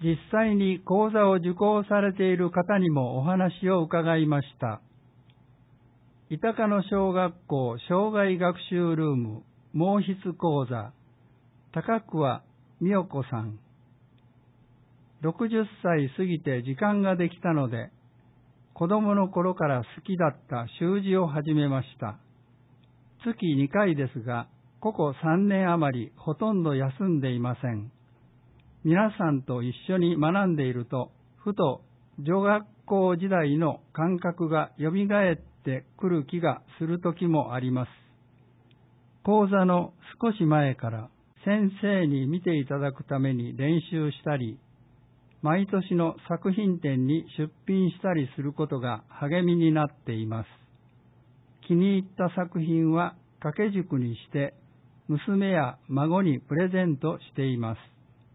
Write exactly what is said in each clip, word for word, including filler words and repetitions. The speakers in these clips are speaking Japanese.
実際に講座を受講されている方にもお話を伺いました。伊高野小学校障害学習ルーム毛筆講座、高桑美代子さん。ろくじゅっさい過ぎて時間ができたので、子供の頃から好きだった習字を始めました。月にかいですが、ここさんねん余りほとんど休んでいません。皆さんと一緒に学んでいると、ふと女学校時代の感覚がよみがえってくる気がする時もあります。講座の少し前から先生に見ていただくために練習したり、毎年の作品展に出品したりすることが励みになっています。気に入った作品は掛け軸にして娘や孫にプレゼントしています。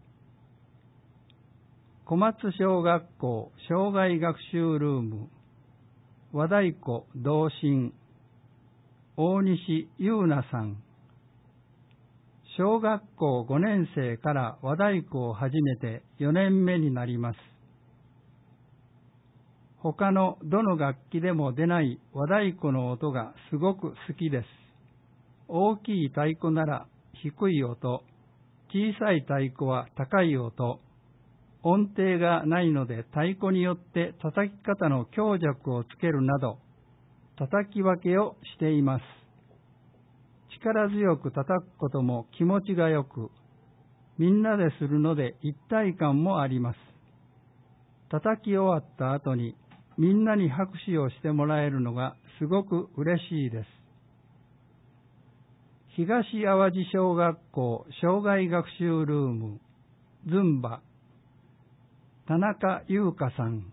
小松小学校障害学習ルーム和太鼓同心大西優奈さん。小学校ごねん生から和太鼓を始めてよねんめになります。他のどの楽器でも出ない和太鼓の音がすごく好きです。大きい太鼓なら低い音、小さい太鼓は高い音、音程がないので太鼓によって叩き方の強弱をつけるなど、叩き分けをしています。力強く叩くことも気持ちがよく、みんなでするので一体感もあります。叩き終わった後にみんなに拍手をしてもらえるのがすごく嬉しいです。東淡路小学校障害学習ルームズンバ田中優香さん。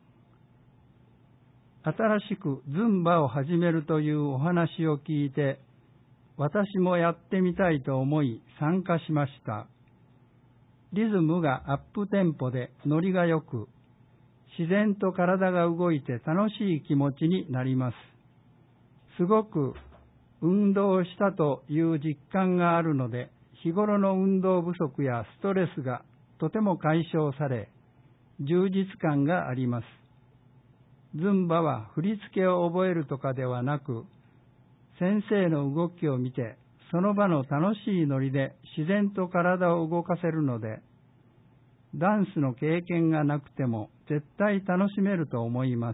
新しくズンバを始めるというお話を聞いて、私もやってみたいと思い参加しました。リズムがアップテンポでノリがよく、自然と体が動いて楽しい気持ちになります。すごく運動したという実感があるので、日頃の運動不足やストレスがとても解消され、充実感があります。ズンバは振り付けを覚えるとかではなく、先生の動きを見て、その場の楽しいノリで自然と体を動かせるので、ダンスの経験がなくても絶対楽しめると思います。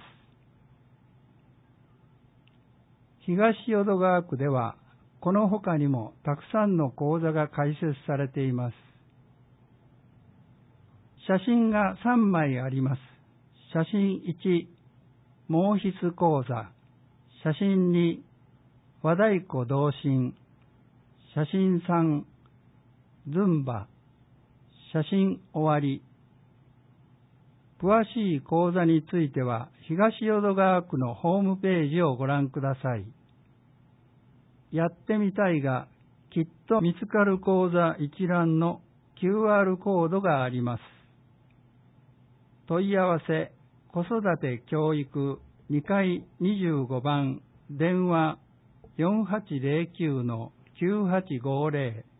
東淀川区では、この他にもたくさんの講座が開設されています。写真がさんまいあります。写真いち、毛筆講座。写真に、和太鼓同心。写真さん、ズンバ。写真終わり。詳しい講座については、東淀川区のホームページをご覧ください。やってみたいが、きっと見つかる講座一覧の キューアール コードがあります。問い合わせ、子育て教育にかいにじゅうごばん、電話 よんはちゼロきゅうのきゅうはちごゼロ